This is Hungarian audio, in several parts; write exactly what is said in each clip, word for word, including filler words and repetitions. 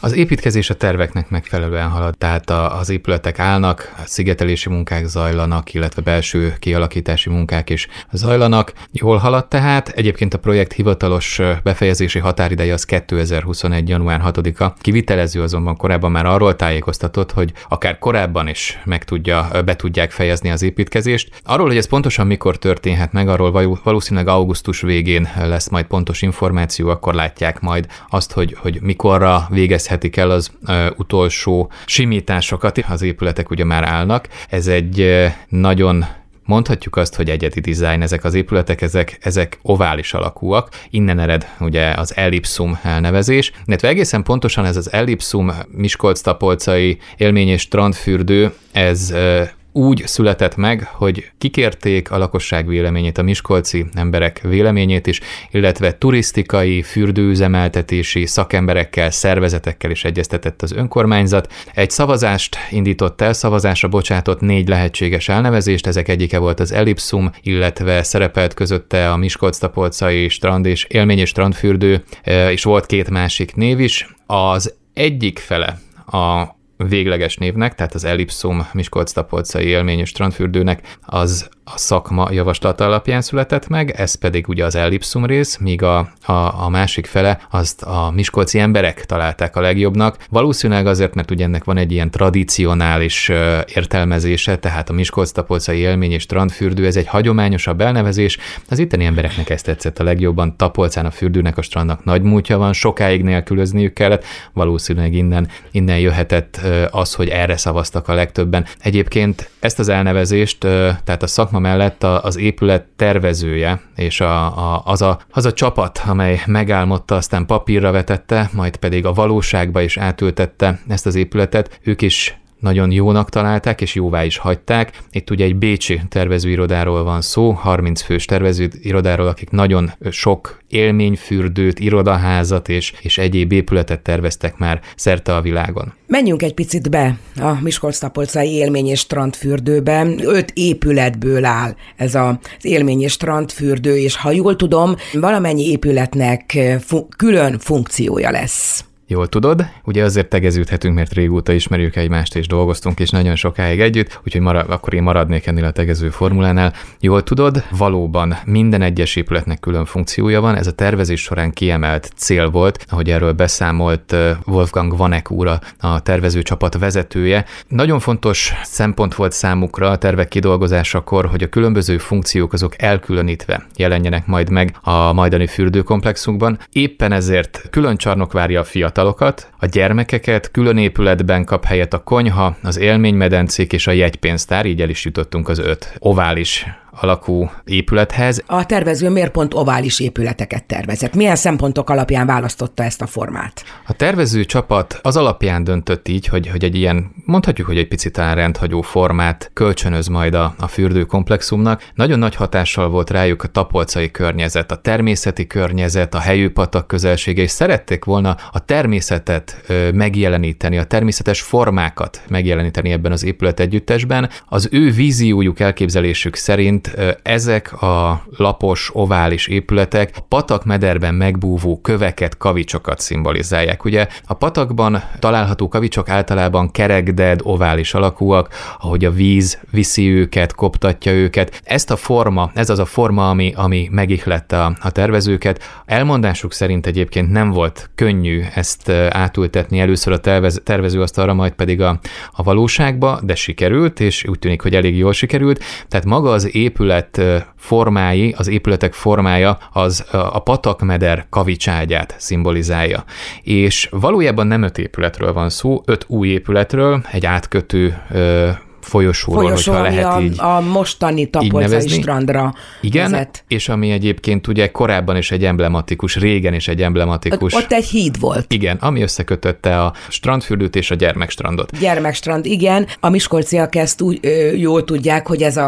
Az építkezés a terveknek megfelelően halad, tehát a, az épületek állnak, szigetelési munkák zajlanak, illetve belső kialakítási munkák is zajlanak. Jól halad tehát. Egyébként a projekt hivatalos befejezési határideje az kétezer-huszonegy. január hatodika. Kivitelező azonban korábban már arról tájékoztatott, hogy akár korábban is meg tudja, be tudják fejezni az építkezést. Arról, hogy ez pontosan mikor történhet meg, arról valószínűleg augusztus végén lesz majd pontos információ, akkor látják majd azt, hogy, hogy mikorra végezhetik el az ö, utolsó simításokat. Az épületek ugye már állnak. Ez egy ö, nagyon mondhatjuk azt, hogy egyedi dizájn ezek az épületek, ezek, ezek ovális alakúak, innen ered ugye az ellipszum elnevezés, illetve egészen pontosan ez az ellipszum Miskolc-Tapolcai élmény- és strandfürdő, ez ö, úgy született meg, hogy kikérték a lakosság véleményét, a miskolci emberek véleményét is, illetve turisztikai, fürdőüzemeltetési szakemberekkel, szervezetekkel is egyeztetett az önkormányzat. Egy szavazást indított el, szavazásra bocsátott négy lehetséges elnevezést, ezek egyike volt az ellipszum, illetve szerepelt közötte a Miskolc-Tapolcai strand és élmény- és strandfürdő, és volt két másik név is. Az egyik fele a végleges névnek, tehát az ellipszum Miskolc-Tapolcai élmény- és strandfürdőnek az a szakma javaslata alapján született meg, ez pedig ugye az ellipszum rész, míg a, a, a másik fele azt a miskolci emberek találták a legjobbnak. Valószínűleg azért, mert ugye ennek van egy ilyen tradicionális uh, értelmezése, tehát a Miskolc-Tapolcai élmény- és strandfürdő, ez egy hagyományosabb elnevezés, az itteni embereknek ezt tetszett a legjobban. Tapolcán a fürdőnek, a strandnak nagy múltja van, sokáig nélkülözniük kellett, valószínűleg innen, innen jöhetett uh, az, hogy erre szavaztak a legtöbben. Egyébként ezt az elnevezést, uh, tehát a szakma mellett az épület tervezője, és a, a, az, a, az a csapat, amely megálmodta, aztán papírra vetette, majd pedig a valóságba is átültette ezt az épületet, ők is nagyon jónak találták, és jóvá is hagyták. Itt ugye egy bécsi tervezőirodáról van szó, harminc fős tervezőirodáról, akik nagyon sok élményfürdőt, irodaházat és, és egyéb épületet terveztek már szerte a világon. Menjünk egy picit be a Miskolc-Tapolcai élmény- és strandfürdőbe. Öt épületből áll ez az élmény- és strandfürdő, és ha jól tudom, valamennyi épületnek fu- külön funkciója lesz. Jól tudod, ugye azért tegeződhetünk, mert régóta ismerjük egymást, és dolgoztunk is nagyon sokáig együtt, úgyhogy marad, akkor én maradnék ennél a tegező formulánál. Jól tudod, valóban minden egyes épületnek külön funkciója van, ez a tervezés során kiemelt cél volt, ahogy erről beszámolt Wolfgang Vanek úr, a tervezőcsapat vezetője. Nagyon fontos szempont volt számukra a tervek kidolgozásakor, hogy a különböző funkciók azok elkülönítve jelenjenek majd meg a majdani fürdőkomplexunkban. Éppen ezért külön csarnok várja a fiatal a gyermekeket, külön épületben kap helyet a konyha, az élménymedencék és a jegypénztár, így el is jutottunk az öt ovális alakú épülethez. A tervező miért pont ovális épületeket tervezett? Milyen szempontok alapján választotta ezt a formát? A tervező csapat az alapján döntött így, hogy, hogy egy ilyen, mondhatjuk, hogy egy picit talán rendhagyó formát kölcsönöz majd a, a fürdőkomplexumnak. Nagyon nagy hatással volt rájuk a tapolcai környezet, a természeti környezet, a helyőpatak közelsége, és szerették volna a természetet ö, megjeleníteni, a természetes formákat megjeleníteni ebben az épület együttesben. Az ő víziójuk, elképzelésük szerint ezek a lapos, ovális épületek a patakmederben megbúvó köveket, kavicsokat szimbolizálják. Ugye a patakban található kavicsok általában kerekded, ovális alakúak, ahogy a víz viszi őket, koptatja őket. Ezt a forma, ez az a forma, ami, ami megihlette a, a tervezőket. Elmondásuk szerint egyébként nem volt könnyű ezt átültetni először a tervez, tervezőasztalra, majd pedig a, a valóságba, de sikerült, és úgy tűnik, hogy elég jól sikerült. Tehát maga az épület formái, az épületek formája az a patakmeder kavicságyát szimbolizálja. És valójában nem öt épületről van szó, öt új épületről, egy átkötő folyosóról, Folyosó, hogyha lehet a, így a mostani tapolcai strandra Igen, vezet. És ami egyébként ugye korábban is egy emblematikus, régen is egy emblematikus. Ott, ott egy híd volt. Igen, ami összekötötte a strandfürdőt és a gyermekstrandot. Gyermekstrand, igen. A miskolciak ezt úgy ö, jól tudják, hogy ez a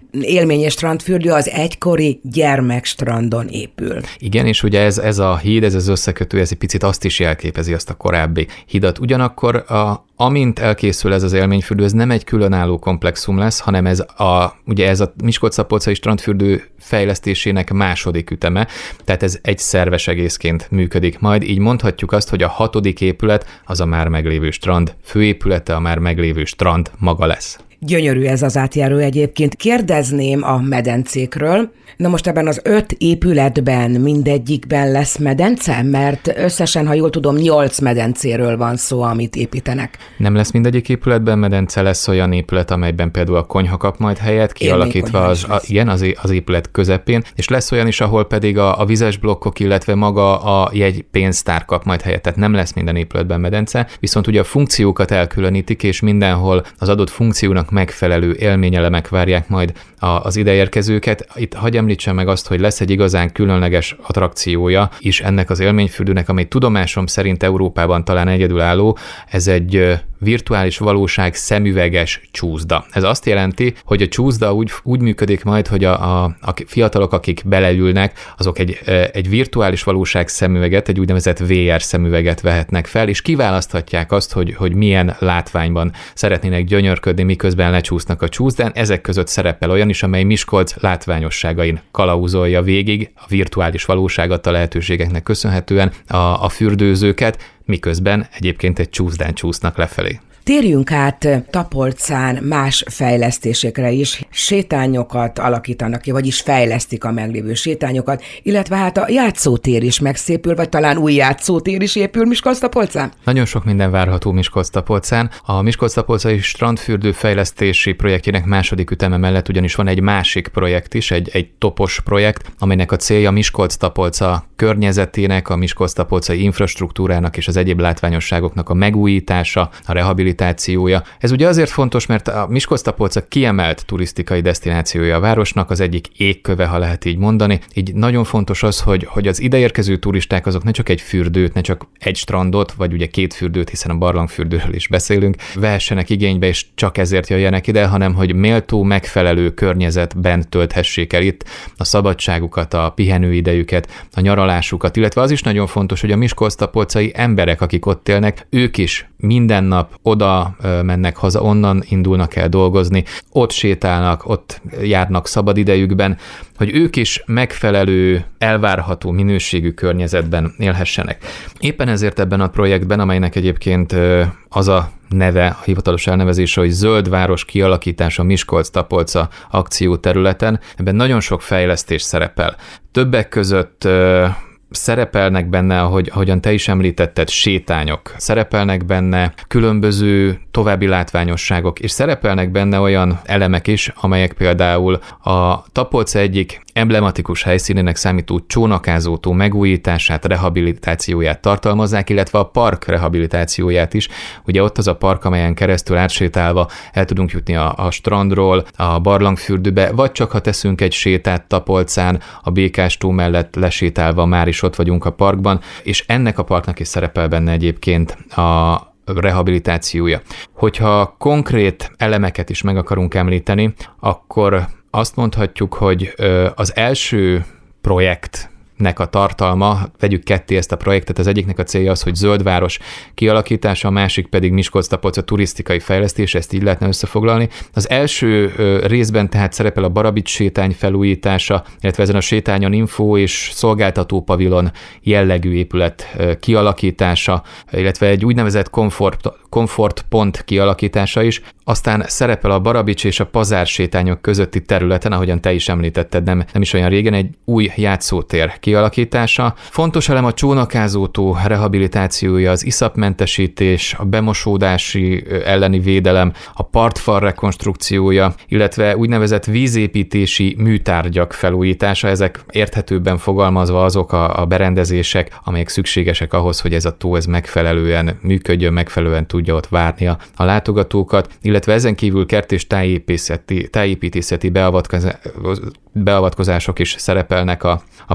élmény és strandfürdő az egykori gyermekstrandon épül. Igen, és ugye ez, ez a híd, ez az összekötő, ez egy picit azt is jelképezi, azt a korábbi hidat. Ugyanakkor a amint elkészül ez az élményfürdő, ez nem egy különálló komplexum lesz, hanem ez a, ugye ez a Miskolc-Szabolcsai strandfürdő fejlesztésének második üteme, tehát ez egy szerves egészként működik majd. Így mondhatjuk azt, hogy a hatodik épület az a már meglévő strand főépülete, a már meglévő strand maga lesz. Gyönyörű ez az átjáró egyébként. Kérdezném a medencékről. Na most ebben az öt épületben mindegyikben lesz medence? Mert összesen, ha jól tudom, nyolc medencéről van szó, amit építenek. Nem lesz mindegyik épületben medence, lesz olyan épület, amelyben például a konyha kap majd helyet, kialakítva az, a, igen, az, az épület közepén, és lesz olyan is, ahol pedig a, a vizes blokkok, illetve maga a jegypénztár kap majd helyet, tehát nem lesz minden épületben medence, viszont ugye a funkciókat elkülönítik, és mindenhol az adott funkciónak megfelelő élményelemek várják majd az ideérkezőket. Itt hagyj említsem meg azt, hogy lesz egy igazán különleges attrakciója is ennek az élményfürdőnek, amely tudomásom szerint Európában talán egyedülálló. Ez egy virtuális valóság szemüveges csúszda. Ez azt jelenti, hogy a csúszda úgy, úgy működik majd, hogy a, a, a fiatalok, akik beleülnek, azok egy, egy virtuális valóság szemüveget, egy úgynevezett vé er szemüveget vehetnek fel, és kiválaszthatják azt, hogy, hogy milyen látványban szeretnének gyönyörködni, miközben lecsúsznak a csúszdán. Ezek között szerepel olyan is, amely Miskolc látványosságain kalauzolja végig a virtuális valóság adta lehetőségeknek köszönhetően a, a fürdőzőket, miközben egyébként egy csúszdán csúsznak lefelé. Térjünk át Tapolcán más fejlesztésekre is. Sétányokat alakítanak ki, vagyis fejlesztik a meglévő sétányokat, illetve hát a játszótér is megszépül, vagy talán új játszótér is épül Miskolc-Tapolcán? Nagyon sok minden várható Miskolc-Tapolcán. A Miskolc-Tapolcai strandfürdő fejlesztési projektjének második üteme mellett ugyanis van egy másik projekt is, egy, egy topos projekt, amelynek a célja Miskolc-Tapolca környezetének, a Miskolc-Tapolcai infrastruktúrának és az egyéb látványosságoknak a megújítása, a rehabilitációja. Ez ugye azért fontos, mert a Miskolc-Tapolca kiemelt turisztikai desztinációja a városnak, az egyik égköve, ha lehet így mondani. Így nagyon fontos az, hogy, hogy az ideérkező turisták azok ne csak egy fürdőt, ne csak egy strandot, vagy ugye két fürdőt, hiszen a barlangfürdőről is beszélünk, vehessenek igénybe, és csak ezért jöjjenek ide, hanem hogy méltó, megfelelő környezetben tölthessék el itt a szabadságukat, a pihenőidejüket, a nyaralásukat, illetve az is nagyon fontos, hogy a miskolc-tapolcai emberek, akik ott élnek, ők is minden nap oda mennek haza, onnan indulnak el dolgozni, ott sétálnak, ott járnak szabadidejükben, hogy ők is megfelelő, elvárható minőségű környezetben élhessenek. Éppen ezért ebben a projektben, amelynek egyébként az a neve, a hivatalos elnevezése, hogy Zöld város kialakítása Miskolc-Tapolca akcióterületen, ebben nagyon sok fejlesztés szerepel. Többek között szerepelnek benne, ahogy, ahogyan te is említetted, sétányok, szerepelnek benne különböző további látványosságok, és szerepelnek benne olyan elemek is, amelyek például a Tapolca egyik emblematikus helyszínének számító csónakázótó megújítását, rehabilitációját tartalmazzák, illetve a park rehabilitációját is. Ugye ott az a park, amelyen keresztül átsétálva el tudunk jutni a, a strandról, a barlangfürdőbe, vagy csak ha teszünk egy sétát Tapolcán, a Békás-tó mellett lesétálva már is ott vagyunk a parkban, és ennek a parknak is szerepel benne egyébként a rehabilitációja. Hogyha konkrét elemeket is meg akarunk említeni, akkor azt mondhatjuk, hogy az első projektnek a tartalma, vegyük ketté ezt a projektet, az egyiknek a célja az, hogy zöld város kialakítása, a másik pedig Miskolc-Tapolca turisztikai fejlesztése, ezt így lehetne összefoglalni. Az első részben tehát szerepel a Barabics sétány felújítása, illetve ezen a sétányon info és szolgáltató pavilon jellegű épület kialakítása, illetve egy úgynevezett komfort, komfortpont kialakítása is. Aztán szerepel a Barabics és a Pazár sétányok közötti területen, ahogyan te is említetted, nem, nem is olyan régen, egy új játszótér kialakítása. Fontos elem a csónakázótó rehabilitációja, az iszapmentesítés, a bemosódási elleni védelem, a partfal rekonstrukciója, illetve úgynevezett vízépítési műtárgyak felújítása. Ezek érthetőbben fogalmazva azok a, a berendezések, amelyek szükségesek ahhoz, hogy ez a tó ez megfelelően működjön, megfelelően tudja ott várni a, a látogatókat, illetve ezen kívül kert- és tájépítészeti, tájépítészeti beavatkozások is szerepelnek a, a projekt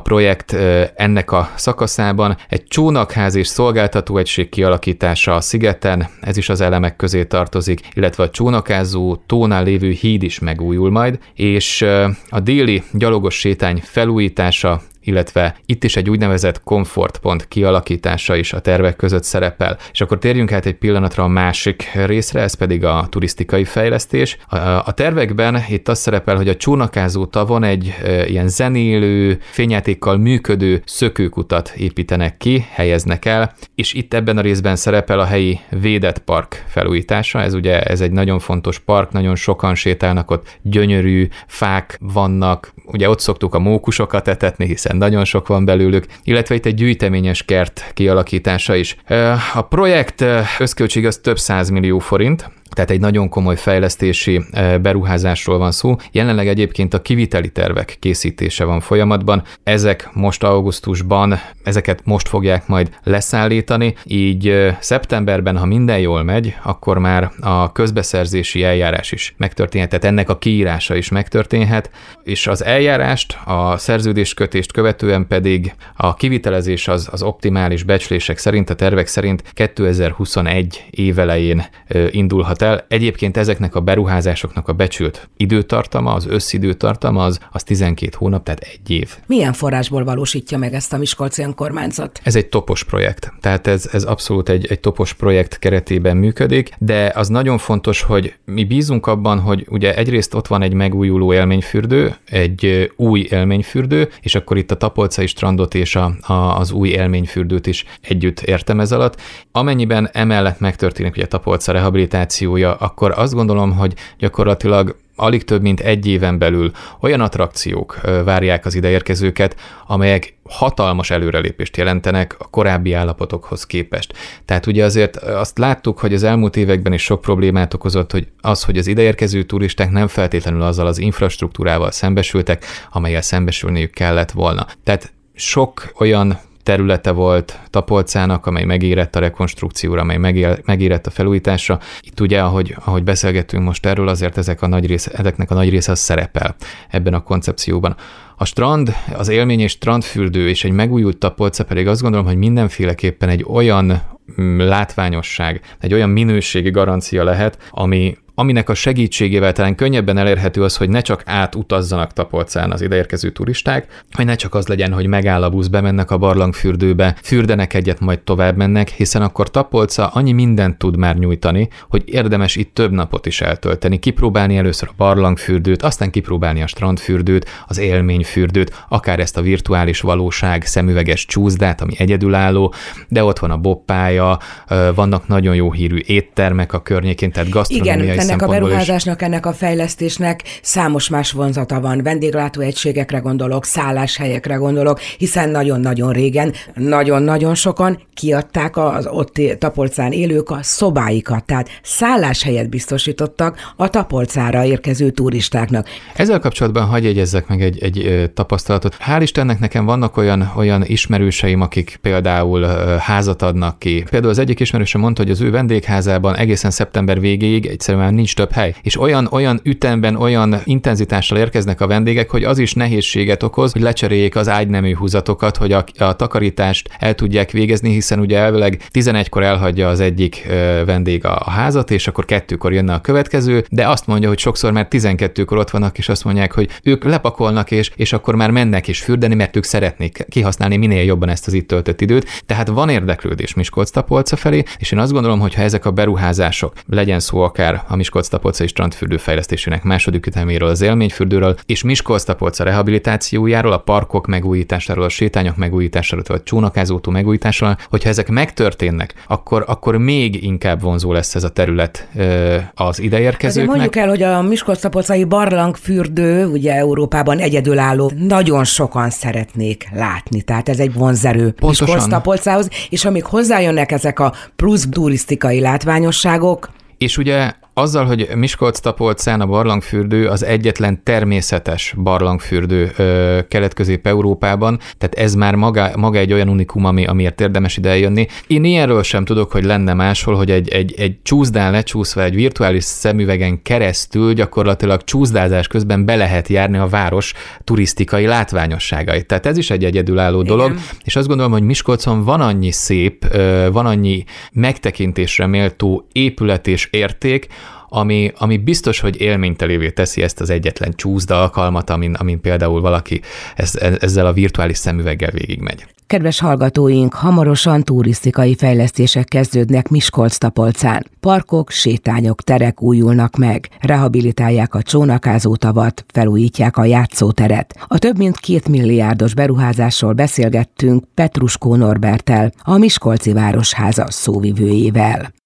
projekt ennek a szakaszában egy csónakház és szolgáltatóegység kialakítása a szigeten, ez is az elemek közé tartozik, illetve a csónakázó tónál lévő híd is megújul majd, és a déli gyalogos sétány felújítása, illetve itt is egy úgynevezett komfortpont kialakítása is a tervek között szerepel. És akkor térjünk át egy pillanatra a másik részre, ez pedig a turisztikai fejlesztés. A, a tervekben itt az szerepel, hogy a csónakázó tavon egy e, ilyen zenélő, fényjátékkal működő szökőkutat építenek ki, helyeznek el, és itt ebben a részben szerepel a helyi védett park felújítása. Ez ugye ez egy nagyon fontos park, nagyon sokan sétálnak ott, gyönyörű fák vannak, ugye ott szoktuk a mókusokat etetni, hiszen nagyon sok van belőlük, illetve itt egy gyűjteményes kert kialakítása is. A projekt összköltség az több százmillió forint, tehát egy nagyon komoly fejlesztési beruházásról van szó. Jelenleg egyébként a kiviteli tervek készítése van folyamatban. Ezek most augusztusban, ezeket most fogják majd leszállítani, így szeptemberben, ha minden jól megy, akkor már a közbeszerzési eljárás is megtörténhet, tehát ennek a kiírása is megtörténhet, és az eljárást, a szerződéskötést követően pedig a kivitelezés az, az optimális becslések szerint, a tervek szerint kétezer-huszonegy évelején indulhat el. Egyébként ezeknek a beruházásoknak a becsült időtartama, az összidőtartama az, az tizenkét hónap, tehát egy év. Milyen forrásból valósítja meg ezt a miskolci önkormányzat? Ez egy topos projekt, tehát ez, ez abszolút egy, egy topos projekt keretében működik, de az nagyon fontos, hogy mi bízunk abban, hogy ugye egyrészt ott van egy megújuló élményfürdő, egy új élményfürdő, és akkor itt a tapolcai strandot és a, a, az új élményfürdőt is együtt értem ez alatt. Amennyiben emellett megtörténik ugye a Tapolca rehabilitációja, akkor azt gondolom, hogy gyakorlatilag alig több mint egy éven belül olyan attrakciók várják az ideérkezőket, amelyek hatalmas előrelépést jelentenek a korábbi állapotokhoz képest. Tehát ugye azért azt láttuk, hogy az elmúlt években is sok problémát okozott, hogy az, hogy az ideérkező turisták nem feltétlenül azzal az infrastruktúrával szembesültek, amellyel szembesülniük kellett volna. Tehát sok olyan területe volt Tapolcának, amely megérett a rekonstrukcióra, amely megérett a felújításra. Itt ugye, ahogy, ahogy beszélgetünk most erről, azért ezek a nagy része, ezeknek a nagy része az szerepel ebben a koncepcióban. A strand, az élmény és strandfürdő és egy megújult Tapolca pedig azt gondolom, hogy mindenféleképpen egy olyan látványosság, egy olyan minőségi garancia lehet, ami aminek a segítségével talán könnyebben elérhető az, hogy ne csak átutazzanak Tapolcán az ideérkező turisták, hogy ne csak az legyen, hogy megáll a busz, bemennek a barlangfürdőbe, fürdenek egyet, majd tovább mennek, hiszen akkor Tapolca annyi mindent tud már nyújtani, hogy érdemes itt több napot is eltölteni, kipróbálni először a barlangfürdőt, aztán kipróbálni a strandfürdőt, az élményfürdőt, akár ezt a virtuális valóság szemüveges csúszdát, ami egyedülálló, de ott van a bobpálya, vannak nagyon jó hírű éttermek a környékén, tehát gasztronómiai ennek a beruházásnak, ennek a fejlesztésnek számos más vonzata van. Vendéglátóegységekre gondolok, szálláshelyekre gondolok, hiszen nagyon-nagyon régen, nagyon-nagyon sokan kiadták az ott Tapolcán élők a szobáikat, tehát szálláshelyet biztosítottak a Tapolcára érkező turistáknak. Ezzel kapcsolatban hagyj jegyezzek meg egy, egy tapasztalatot. Hál' Istennek nekem vannak olyan, olyan ismerőseim, akik például házat adnak ki. Például az egyik ismerősöm mondta, hogy az ő vendégházában egészen szeptember végéig egyszerűen nincs több hely. És olyan, olyan ütemben, olyan intenzitással érkeznek a vendégek, hogy az is nehézséget okoz, hogy lecseréljék az ágynemű húzatokat, hogy a, a takarítást el tudják végezni, hiszen ugye elvileg tizenegykor elhagyja az egyik ö, vendég a, a házat, és akkor kettőkor jönne a következő, de azt mondja, hogy sokszor már tizenkettőkor ott vannak, és azt mondják, hogy ők lepakolnak, és, és akkor már mennek is fürdeni, mert ők szeretnék kihasználni minél jobban ezt az itt töltött időt. Tehát van érdeklődés Miskolc-Tapolca felé, és én azt gondolom, hogy ha ezek a beruházások, legyen szó akár a Miskolc-Tapolcai strandfürdő fejlesztésének második üteméről, az élményfürdőről, és Miskolc-Tapolca rehabilitációjáról, a parkok megújításáról, a sétányok megújításáról, a csónakázótó megújításáról, hogyha ezek megtörténnek, akkor, akkor még inkább vonzó lesz ez a terület az ideérkezőknek. Azért mondjuk el, hogy a Miskolc-Tapolcai barlangfürdő, ugye Európában egyedülálló, nagyon sokan szeretnék látni, tehát ez egy vonzerő Miskolc-Tapolcához, és amíg hozzájönnek ezek a plusz turisztikai látványosságok. És ugye Azzal, hogy Miskolc-Tapolcán a barlangfürdő az egyetlen természetes barlangfürdő ö, Kelet-Közép-Európában, tehát ez már maga, maga egy olyan unikum, ami, amiért érdemes ide eljönni. Én ilyenről sem tudok, hogy lenne máshol, hogy egy, egy, egy csúszdán lecsúszva egy virtuális szemüvegen keresztül gyakorlatilag csúszdázás közben be lehet járni a város turisztikai látványosságait. Tehát ez is egy egyedülálló dolog, igen. És azt gondolom, hogy Miskolcon van annyi szép, van annyi megtekintésre méltó épület és érték, ami, ami biztos, hogy élménytelévé teszi ezt az egyetlen csúszda alkalmat, amin, amin például valaki ez, ezzel a virtuális szemüveggel végigmegy. Kedves hallgatóink, hamarosan turisztikai fejlesztések kezdődnek Miskolc-Tapolcán. Parkok, sétányok, terek újulnak meg, rehabilitálják a csónakázó tavat, felújítják a játszóteret. A több mint két milliárdos beruházásról beszélgettünk Petruskó Norberttel, a Miskolci Városháza szóvivőjével.